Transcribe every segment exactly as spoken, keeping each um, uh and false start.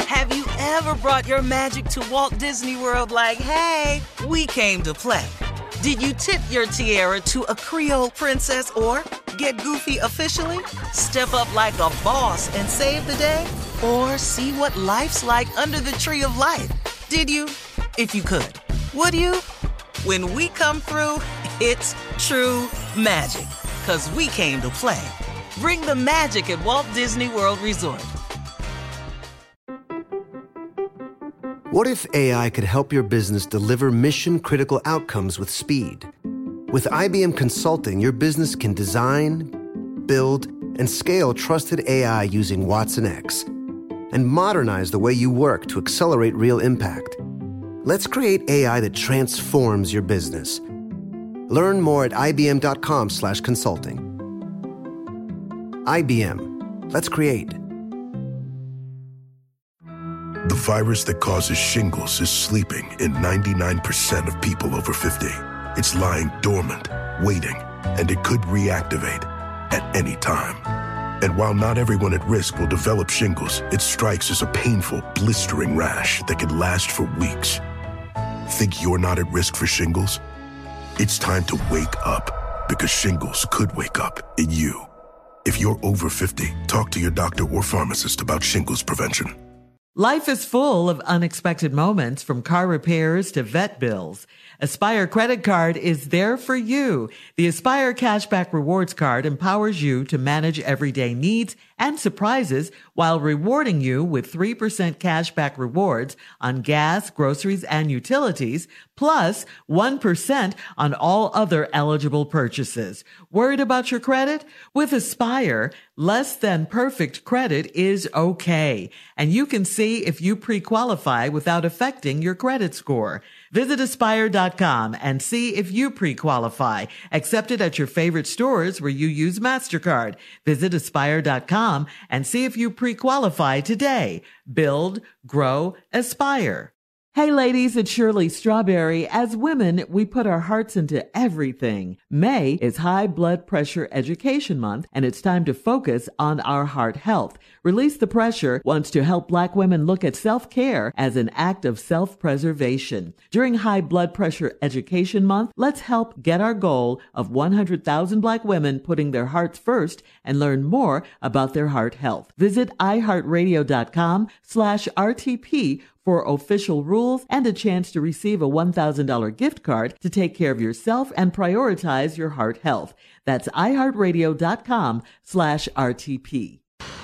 Have you ever brought your magic to Walt Disney World like, hey, we came to play? Did you tip your tiara to a Creole princess or get goofy officially? Step up like a boss and save the day? Or see what life's like under the tree of life? Did you? If you could. Would you? When we come through, it's true magic. 'Cause we came to play. Bring the magic at Walt Disney World Resort. What if A I could help your business deliver mission-critical outcomes with speed? With I B M Consulting, your business can design, build, and scale trusted A I using Watson X, and modernize the way you work to accelerate real impact. Let's create A I that transforms your business. Learn more at ibm.com slash consulting. I B M. Let's create. The virus that causes shingles is sleeping in ninety-nine percent of people over fifty. It's lying dormant, waiting, and it could reactivate at any time. And while not everyone at risk will develop shingles, it strikes as a painful, blistering rash that can last for weeks. Think you're not at risk for shingles? It's time to wake up, because shingles could wake up in you. If you're over fifty, talk to your doctor or pharmacist about shingles prevention. Life is full of unexpected moments, from car repairs to vet bills. Aspire Credit Card is there for you. The Aspire Cashback Rewards Card empowers you to manage everyday needs and surprises while rewarding you with three percent cashback rewards on gas, groceries, and utilities, plus one percent on all other eligible purchases. Worried about your credit? With Aspire, less than perfect credit is okay, and you can see if you pre-qualify without affecting your credit score. Visit aspire dot com and see if you pre-qualify. Accepted at your favorite stores where you use MasterCard. Visit aspire dot com and see if you pre-qualify today. Build, grow, aspire. Hey ladies, it's Shirley Strawberry. As women, we put our hearts into everything. May is High Blood Pressure Education Month, and it's time to focus on our heart health. Release the Pressure wants to help Black women look at self-care as an act of self-preservation. During High Blood Pressure Education Month, let's help get our goal of one hundred thousand Black women putting their hearts first and learn more about their heart health. Visit iheartradio.com slash RTP for official rules and a chance to receive a one thousand dollars gift card to take care of yourself and prioritize your heart health. That's iheartradio.com slash RTP.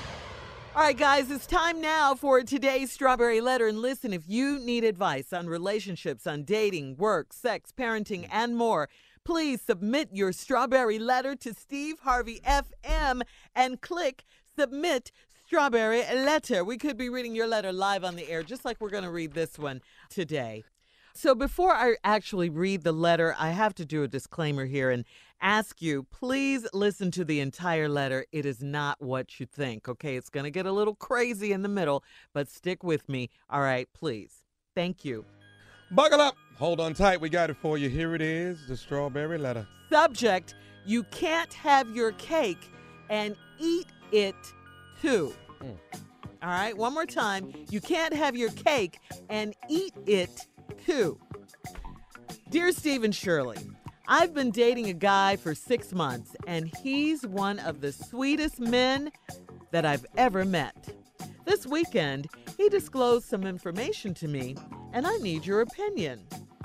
All right, guys, it's time now for today's Strawberry Letter. And listen, if you need advice on relationships, on dating, work, sex, parenting, and more, please submit your Strawberry Letter to Steve Harvey F M and click Submit Strawberry Letter. We could be reading your letter live on the air, just like we're going to read this one today. So before I actually read the letter, I have to do a disclaimer here and ask you, please listen to the entire letter. It is not what you think, okay? It's going to get a little crazy in the middle, but stick with me. All right, please. Thank you. Buckle up. Hold on tight. We got it for you. Here it is, the Strawberry Letter. Subject: you can't have your cake and eat it too. Mm. All right, one more time. You can't have your cake and eat it too. Dear Steve and Shirley, I've been dating a guy for six months, and he's one of the sweetest men that I've ever met. This weekend, he disclosed some information to me, and I need your opinion.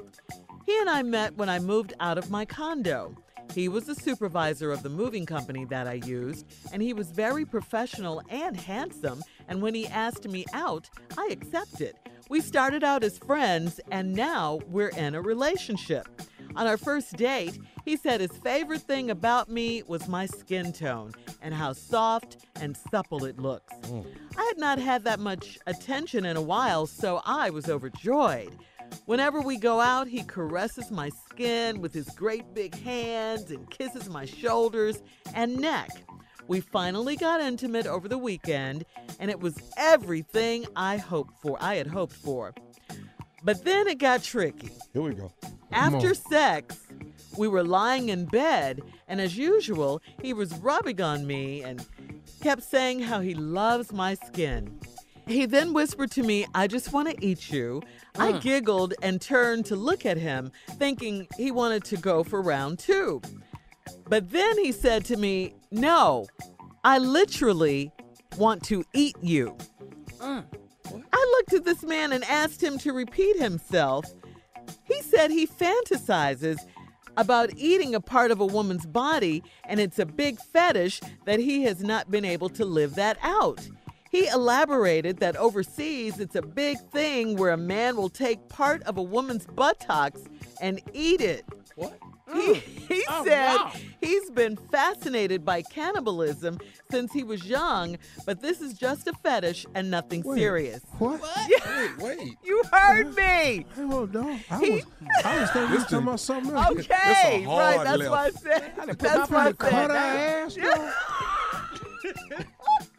He and I met when I moved out of my condo. He was the supervisor of the moving company that I used, and he was very professional and handsome, and when he asked me out, I accepted. We started out as friends, and now we're in a relationship. On our first date, he said his favorite thing about me was my skin tone and how soft and supple it looks. Mm. I had not had that much attention in a while, so I was overjoyed. Whenever we go out, he caresses my skin with his great big hands and kisses my shoulders and neck. We finally got intimate over the weekend, and it was everything I hoped for. I had hoped for. But then it got tricky. Here we go. After sex, we were lying in bed, and as usual, he was rubbing on me and kept saying how he loves my skin. He then whispered to me, I just want to eat you. I giggled and turned to look at him, thinking he wanted to go for round two. But then he said to me, no, I literally want to eat you. I looked at this man and asked him to repeat himself. He said he fantasizes about eating a part of a woman's body, and it's a big fetish that he has not been able to live that out. He elaborated that overseas it's a big thing where a man will take part of a woman's buttocks and eat it. What? He, he Oh, said wow. he's been fascinated by cannibalism since he was young, but this is just a fetish and nothing Wait, serious. What? Wait, wait. You heard me. Hey, hold on. I was, I was thinking you was talking about something else. Okay, hard right. That's left. why I said. I done put That's my why I finger cut her said. ass, though.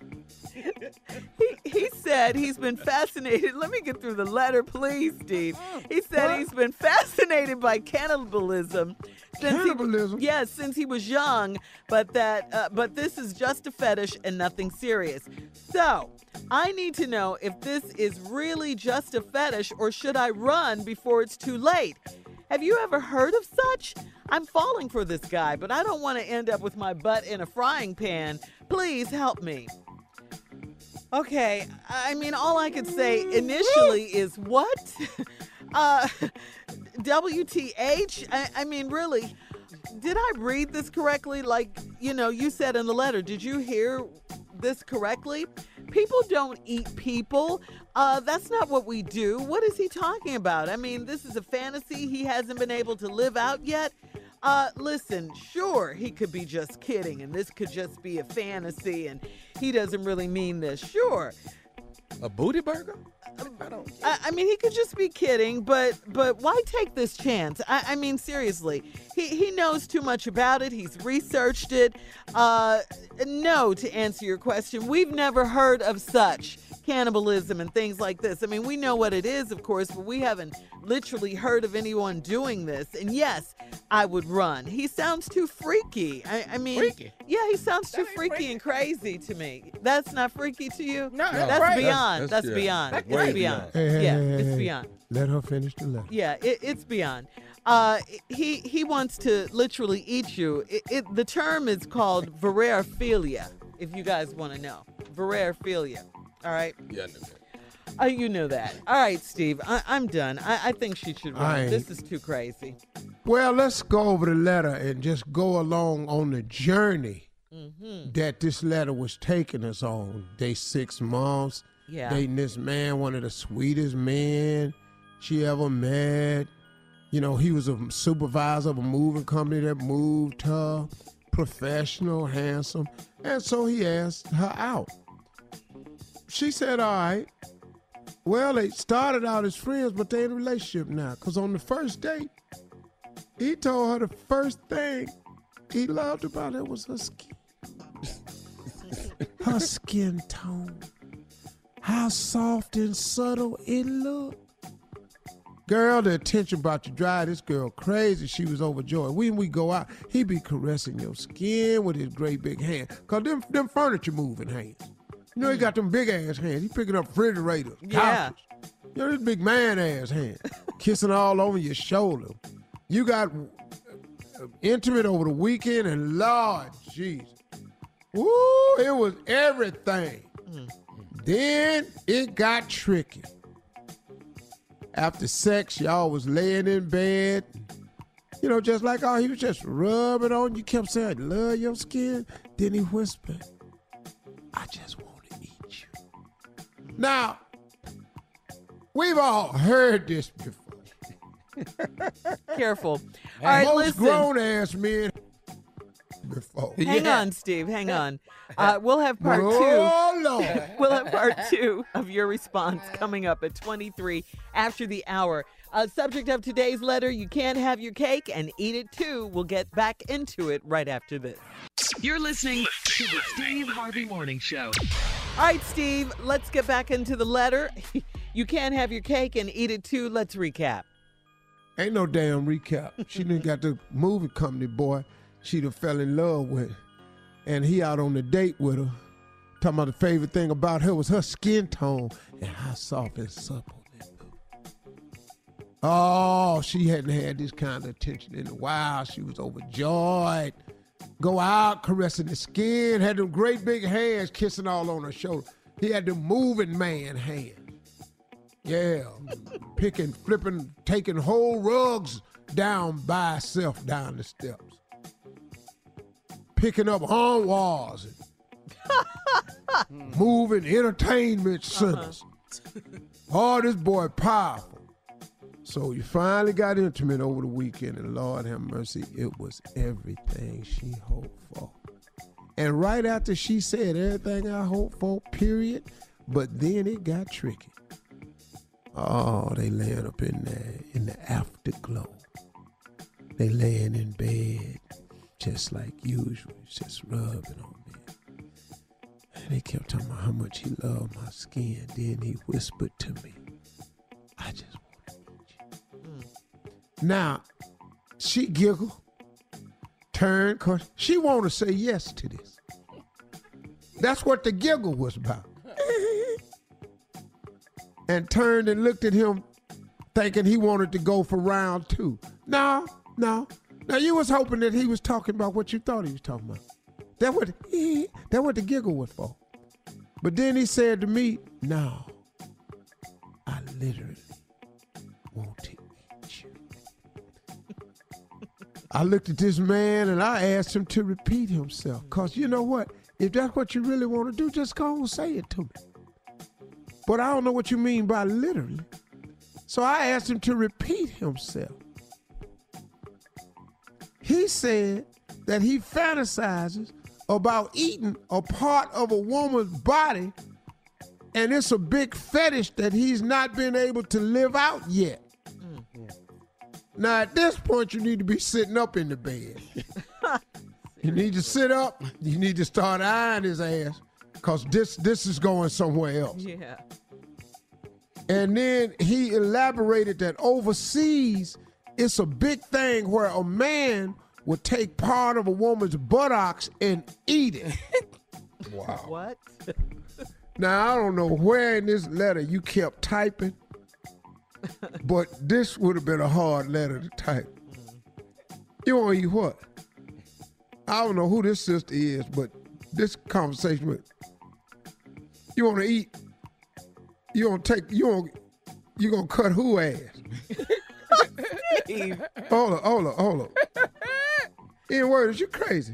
He, he said he's been fascinated. Let me get through the letter, please, Steve. He said What? he's been fascinated by cannibalism. Since Cannibalism? He, yes, since he was young, but that, uh, but this is just a fetish and nothing serious. So I need to know if this is really just a fetish or should I run before it's too late? Have you ever heard of such? I'm falling for this guy, but I don't want to end up with my butt in a frying pan. Please help me. Okay, I mean, all I could say initially is what? uh, W T H? I, I mean, really, did I read this correctly? Like, you know, you said in the letter, did you hear this correctly? People don't eat people. Uh, that's not what we do. What is he talking about? I mean, this is a fantasy he hasn't been able to live out yet. Uh, listen, sure, he could be just kidding, and this could just be a fantasy, and he doesn't really mean this. Sure. A booty burger? I don't. I, I mean, he could just be kidding, but but why take this chance? I, I mean, seriously, he, he knows too much about it. He's researched it. Uh, no, to answer your question, we've never heard of such cannibalism and things like this. I mean, we know what it is, of course, but we haven't literally heard of anyone doing this. And yes, I would run. He sounds too freaky. I, I mean, Freaky? yeah, he sounds too That ain't freaky, freaky. and crazy to me. That's not freaky to you? No, No, that's right. beyond. That's, That's- that's- beyond. yeah, It's way beyond. beyond. Hey, hey, yeah, hey, it's hey. beyond. Let her finish the letter. Yeah, it, it's beyond. Uh, he he wants to literally eat you. It, it, the term is called vererephilia, if you guys want to know. Vererephilia. All right? Yeah, I knew that. Oh, you know that. All right, Steve. I, I'm done. I, I think she should I run. ain't- This is too crazy. Well, let's go over the letter and just go along on the journey Mm-hmm. that this letter was taking us on. They six months Yeah. dating this man, one of the sweetest men she ever met. You know, he was a supervisor of a moving company that moved her, professional, handsome. And so he asked her out. She said, all right. Well, they started out as friends, but they're in a relationship now. Because on the first date, he told her the first thing he loved about her was her skin. Her skin tone. How soft and subtle it looked. Girl, the attention about to drive this girl crazy. She was overjoyed. When we go out, he be caressing your skin with his great big hand. Cause them, them furniture moving hands. You know, he got them big ass hands. He picking up refrigerators, Yeah. couches. You know, this big man ass hand. Kissing all over your shoulder. You got uh, intimate over the weekend, and Lord Jesus. Woo, it was everything. Then it got tricky. After sex, y'all was laying in bed. You know, just like oh, he was just rubbing on you. Kept saying, I love your skin. Then he whispered, I just want to eat you. Now, we've all heard this before. Careful. All right, Most listen. grown ass men before. Hang Yeah. on, Steve. Hang on. Uh, we'll have part two. Oh, Lord. We'll have part two of your response coming up at twenty-three after the hour. Uh, subject of today's letter, you can't have your cake and eat it too. We'll get back into it right after this. You're listening to the Steve Harvey Morning Show. All right, Steve, let's get back into the letter. You can't have your cake and eat it too. Let's recap. Ain't no damn recap. She done got the movie company boy she done fell in love with. And he out on the date with her. Talking about the favorite thing about her was her skin tone and how soft and supple. Oh, she hadn't had this kind of attention in a while. She was overjoyed. Go out, caressing the skin, had them great big hands kissing all on her shoulder. He had the moving man hands. Yeah, picking, flipping, taking whole rugs down by herself down the steps. Picking up arm walls and moving entertainment centers. Uh-huh. Oh, this boy powerful. So you finally got intimate over the weekend, and Lord have mercy, it was everything she hoped for. And right after she said everything I hoped for, period, but then it got tricky. Oh, they laying up in there in the afterglow. They laying in bed just like usual, just rubbing on me. And they kept talking about how much he loved my skin. Then he whispered to me, I just Now, she giggled, turned, cause she wanted to say yes to this. That's what the giggle was about. And turned and looked at him thinking he wanted to go for round two. No, no. Now, you was hoping that he was talking about what you thought he was talking about. That what, that what the giggle was for. But then he said to me, no, I literally want to. I looked at this man and I asked him to repeat himself. Because you know what? If that's what you really want to do, just go and say it to me. But I don't know what you mean by literally. So I asked him to repeat himself. He said that he fantasizes about eating a part of a woman's body, and it's a big fetish that he's not been able to live out yet. Now, at this point, you need to be sitting up in the bed. You need to sit up. You need to start eyeing his ass because this, this is going somewhere else. Yeah. And then he elaborated that overseas, it's a big thing where a man would take part of a woman's buttocks and eat it. Wow. What? Now, I don't know where in this letter you kept typing, but this would have been a hard letter to type. You want to eat what? I don't know who this sister is, but this conversation with, you want to eat, you want to take, you want, you going to cut who ass? hold on, hold on, hold on. In words, you crazy.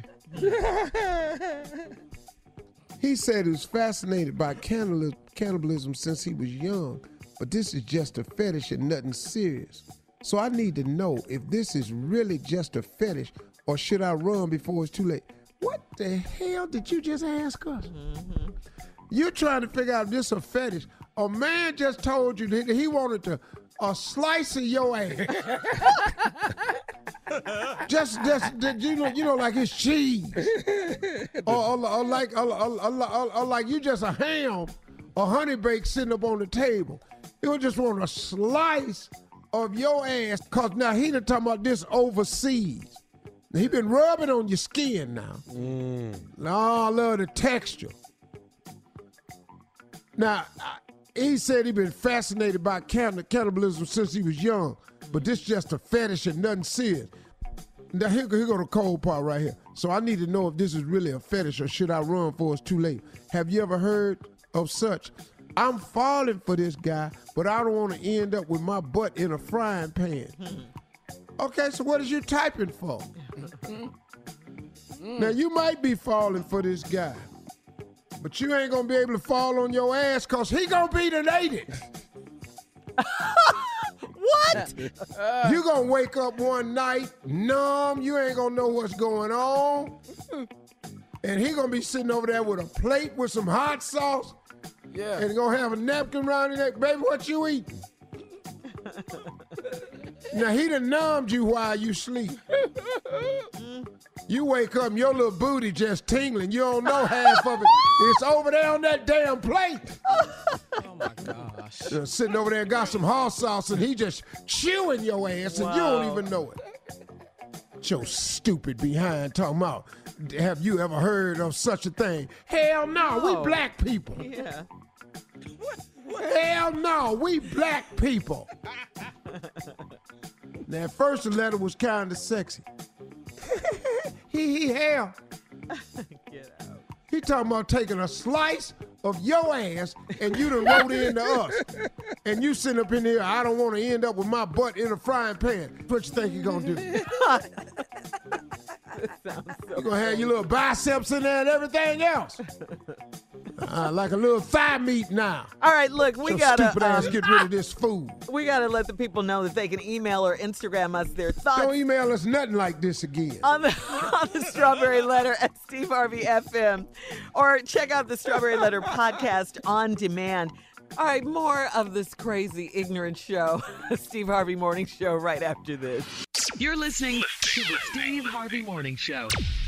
He said he was fascinated by cannibalism, cannibalism since he was young. But this is just a fetish and nothing serious. So I need to know if this is really just a fetish or should I run before it's too late? What the hell did you just ask us? Mm-hmm. You're trying to figure out if this is a fetish. A man just told you that he wanted to a slice of your ass. just, just, you know, you know, like it's cheese. or, or, or like, or, or, or, or like you just a ham or honey bake sitting up on the table. You just want a slice of your ass, because now he done talking about this overseas. Now, he been rubbing on your skin now. Mm. Now, I love the texture. Now, I, he said he been fascinated by cannibalism since he was young, but this just a fetish and nothing serious. Now, here, here go the cold part right here. So I need to know if this is really a fetish or should I run before it's too late. Have you ever heard of such? I'm falling for this guy, but I don't want to end up with my butt in a frying pan. Okay, so what is you typing for? Now, you might be falling for this guy, but you ain't going to be able to fall on your ass because he going to be deleted. What? You going to wake up one night, numb, you ain't going to know what's going on, and he going to be sitting over there with a plate with some hot sauce. Yeah. And gonna have a napkin around your neck. Baby, what you eating? Now, he done numbed you while you sleep. You wake up and your little booty just tingling. You don't know half of it. It's over there on that damn plate. Oh, my gosh. Uh, sitting over there and got some hot sauce, and he just chewing your ass, and wow. You don't even know it. Your stupid behind talking about, have you ever heard of such a thing? Hell no, No. we black people. Yeah. Hell no, we black people. Now, at first the letter was kind of sexy. He, he, hell. Get out. He talking about taking a slice of your ass and you done wrote into us. And you sitting up in here, I don't want to end up with my butt in a frying pan. What you think you gonna do? So You gonna have your little biceps in there and everything else. Uh, like a little thigh meat now. all right, look, we Your gotta stupid ass um, get rid of this food. we gotta let the people know that they can email or Instagram us their thoughts Don't email us nothing like this again. on the on the Strawberry Letter at Steve Harvey F M, or check out the Strawberry Letter podcast on demand. All right, more of this crazy, ignorant show, Steve Harvey Morning Show, right after this. You're listening to the Steve Harvey Morning Show.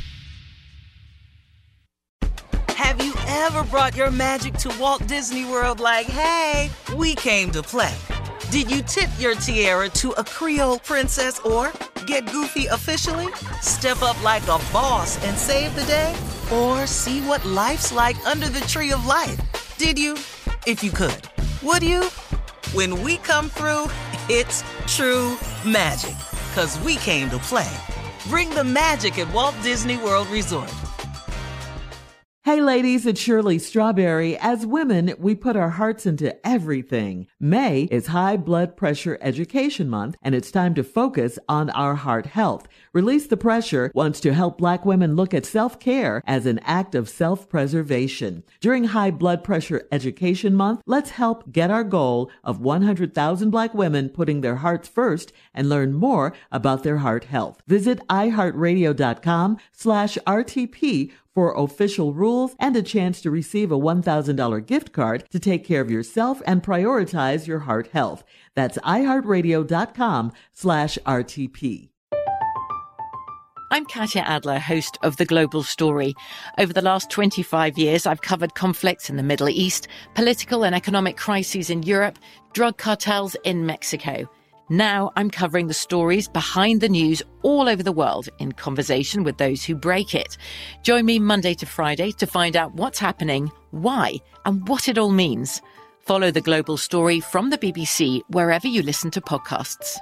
Have you ever brought your magic to Walt Disney World like, hey, we came to play? Did you tip your tiara to a Creole princess or get goofy officially? Step up like a boss and save the day? Or see what life's like under the tree of life? Did you? If you could. Would you? When we come through, it's true magic. 'Cause we came to play. Bring the magic at Walt Disney World Resort. Hey ladies, it's Shirley Strawberry. As women, we put our hearts into everything. May is High Blood Pressure Education Month, and it's time to focus on our heart health. Release the Pressure wants to help Black women look at self-care as an act of self-preservation. During High Blood Pressure Education Month, let's help get our goal of one hundred thousand Black women putting their hearts first and learn more about their heart health. Visit iHeartRadio.com slash RTP for official rules and a chance to receive a one thousand dollars gift card to take care of yourself and prioritize your heart health. That's iHeartRadio.com slash RTP. I'm Katya Adler, host of The Global Story. Over the last twenty-five years, I've covered conflicts in the Middle East, political and economic crises in Europe, drug cartels in Mexico. Now I'm covering the stories behind the news all over the world in conversation with those who break it. Join me Monday to Friday to find out what's happening, why, and what it all means. Follow The Global Story from the B B C wherever you listen to podcasts.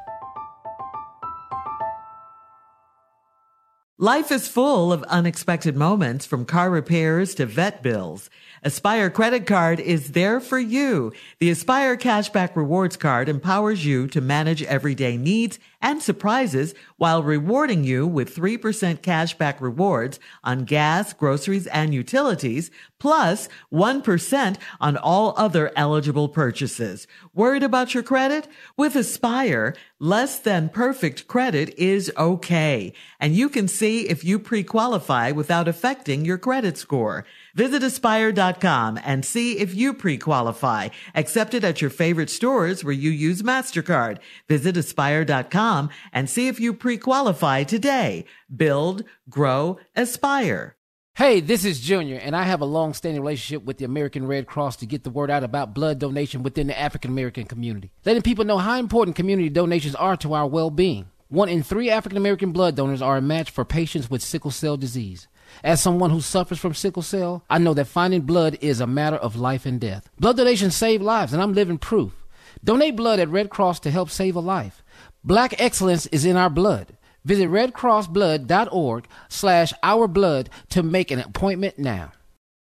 Life is full of unexpected moments, from car repairs to vet bills. Aspire Credit Card is there for you. The Aspire Cashback Rewards Card empowers you to manage everyday needs and surprises while rewarding you with three percent cashback rewards on gas, groceries, and utilities, plus one percent on all other eligible purchases. Worried about your credit? With Aspire, less than perfect credit is okay, and you can see if you pre-qualify without affecting your credit score. Visit aspire dot com and see if you pre-qualify. Accepted at your favorite stores where you use MasterCard. Visit aspire dot com and see if you pre-qualify today. Build, grow, aspire. Hey, this is Junior, and I have a long-standing relationship with the American Red Cross to get the word out about blood donation within the African-American community, letting people know how important community donations are to our well-being. One in three African-American blood donors are a match for patients with sickle cell disease. As someone who suffers from sickle cell, I know that finding blood is a matter of life and death. Blood donations save lives, and I'm living proof. Donate blood at Red Cross to help save a life. Black excellence is in our blood. Visit redcrossblood.org slash ourblood to make an appointment now.